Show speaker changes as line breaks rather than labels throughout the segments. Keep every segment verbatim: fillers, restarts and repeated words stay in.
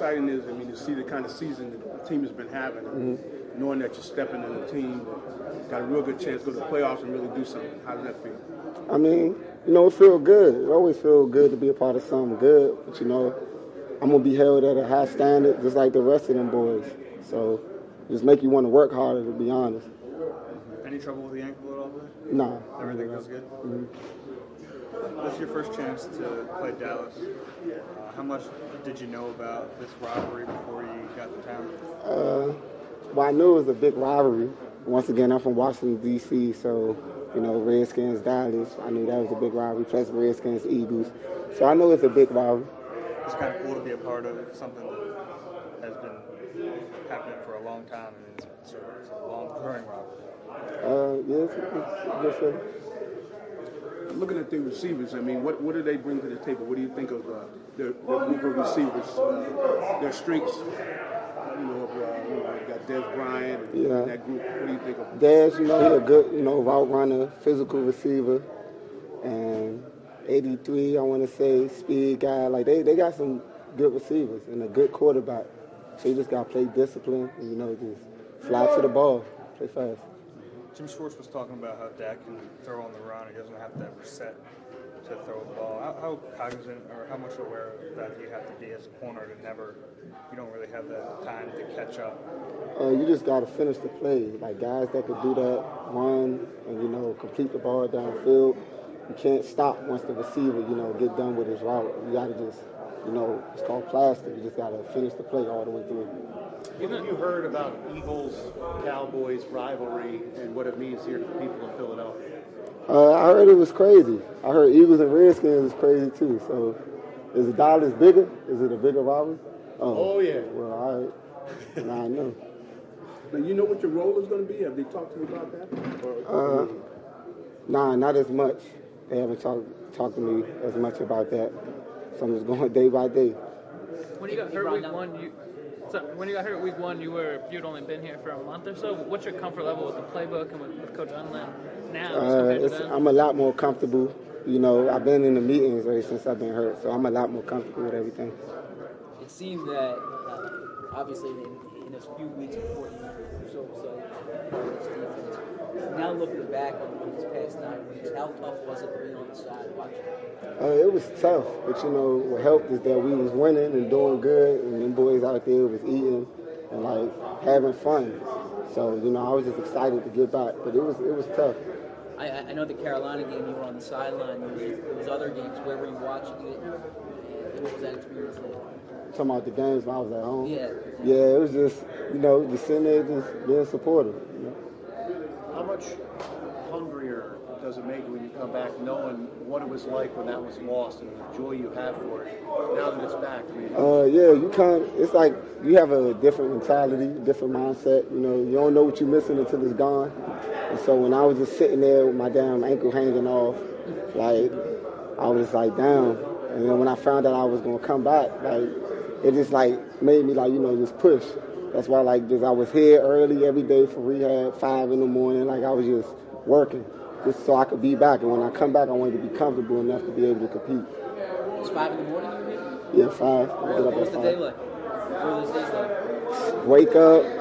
exciting is, I mean, to see the kind of season that the team has been having, mm-hmm. knowing that you're stepping in a team that got a real good chance to go to the playoffs and really do something. How does that feel?
I mean, you know, it feels good. It always feels good to be a part of something good. But, you know, I'm going to be held at a high standard just like the rest of them boys. So just make you want to work harder, to be honest.
Any trouble with the ankle at all?
No. Nah.
Everything goes good?
Mm-hmm.
This is your first chance to play Dallas. Uh, how much did you know about this rivalry before you got to town?
Uh, well, I knew it was a big rivalry. Once again, I'm from Washington, D C, so, you know, Redskins, Dallas, I knew that was a big rivalry, plus Redskins, Eagles. So I know it's a big rivalry.
It's kind of cool to be a part of something that has been happening for a long time, and it's, it's, a, it's a long-growing rivalry.
Uh, yeah, it's a good feeling.
Looking at the receivers, I mean, what, what do they bring to the table? What do you think of uh, their, their group of receivers, uh, their strengths? You know, of, uh, you know, you got Dez Bryant and
yeah.
that group. What do you think of them?
Dez, you know, he's a good, you know, route runner, physical receiver, and eighty-three, I want to say, speed guy. Like, they, they got some good receivers and a good quarterback. So you just got to play discipline and, you know, just fly to the ball, play fast.
Jim Schwartz was talking about how Dak can throw on the run. He doesn't have to ever set to throw the ball. How, how cognizant or how much aware of that do you have to be as a corner to never, you don't really have the time to catch up?
Uh, you just got to finish the play. Like, guys that could do that, run and, you know, complete the ball downfield. You can't stop once the receiver, you know, get done with his route. You got to just, you know, it's called plastic. You just got to finish the play all the way through.
What have you heard about Eagles-Cowboys rivalry and what it means here to the people in Philadelphia?
Uh, I heard it was crazy. I heard Eagles and Redskins was crazy too. So, is the Dallas bigger? Is it a bigger rivalry?
Oh, oh yeah.
Well, all right. Now I know.
Now, you know what your role is going to be? Have they talked to you about that?
Or, uh, nah, not as much. They haven't talked talked to me as much about that. So I'm just going day by day.
When you got hurt week one, you so when you got hurt week one, you were you'd only been here for a month or so. What's your comfort level with the playbook and with, with Coach Unlin now?
Uh, it's, I'm a lot more comfortable. You know, I've been in the meetings ever since I've been hurt, so I'm a lot more comfortable with everything.
It seemed that uh, obviously in, in those few weeks before you were so excited. Now looking back on these past nine weeks, how tough was it to be on the side watching?
Uh, it was tough, but you know what helped is that we was winning and doing good, and them boys out there was eating and like having fun. So you know I was just excited to get back, but it was it was tough.
I, I know the Carolina game you were on the sideline. There was, there was other games. Where were you watching it? And what was that experience like?
Talking about the games when I was at home.
Yeah.
Yeah, it was just you know just sitting there just being supportive. You know.
How much hungrier does it make you when you come back knowing what it was like when that was lost and the joy you have for it now that it's back? I mean,
uh, yeah, you kind of, it's like you have a different mentality, different mindset. You know, you don't know what you're missing until it's gone. And so when I was just sitting there with my damn ankle hanging off, like, I was like, damn. And then when I found out I was going to come back, like, it just like made me like, you know, just push. That's why, like, just I was here early every day for rehab, five in the morning. Like, I was just working just so I could be back. And when I come back, I wanted to be comfortable enough to be able to compete.
It was five in the morning you were here?
Yeah, five.
What was the day like? What were those days like?
Wake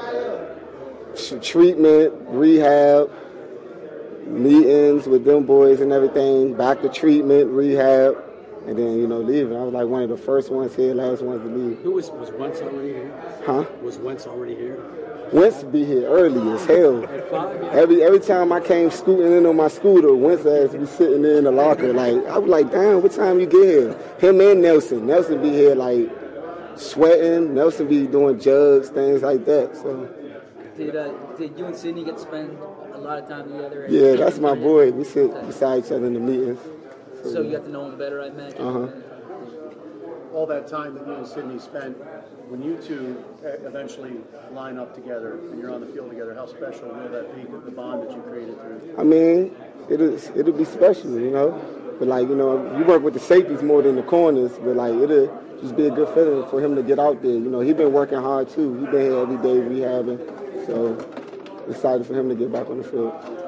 up, treatment, rehab, meetings with them boys and everything, back to treatment, rehab, and then, you know, leaving. I was like one of the first ones here, last ones to leave.
Who was, was Wentz already here?
Huh?
Was Wentz already here?
Wentz be here early as hell. Every every time I came scooting in on my scooter, Wentz ass be sitting there in the locker. Like, I was like, damn, what time you get here? Him and Nelson. Nelson be here, like, sweating. Nelson be doing jugs, things like that. So.
Did, uh, did you and Sidney get to spend a lot of time together?
Yeah, that's my boy. We sit beside each other in the meetings.
So, so you got to know him better, I imagine?
Uh-huh.
All that time that you and Sidney spent, when you two eventually line up together and you're on the field together, how special will that be, the bond that you created through?
I mean, it'll, it'll be special, you know. But, like, you know, you work with the safeties more than the corners, but, like, it'll just be a good feeling for him to get out there. You know, he's been working hard, too. He's been here every day rehabbing. So, excited for him to get back on the field.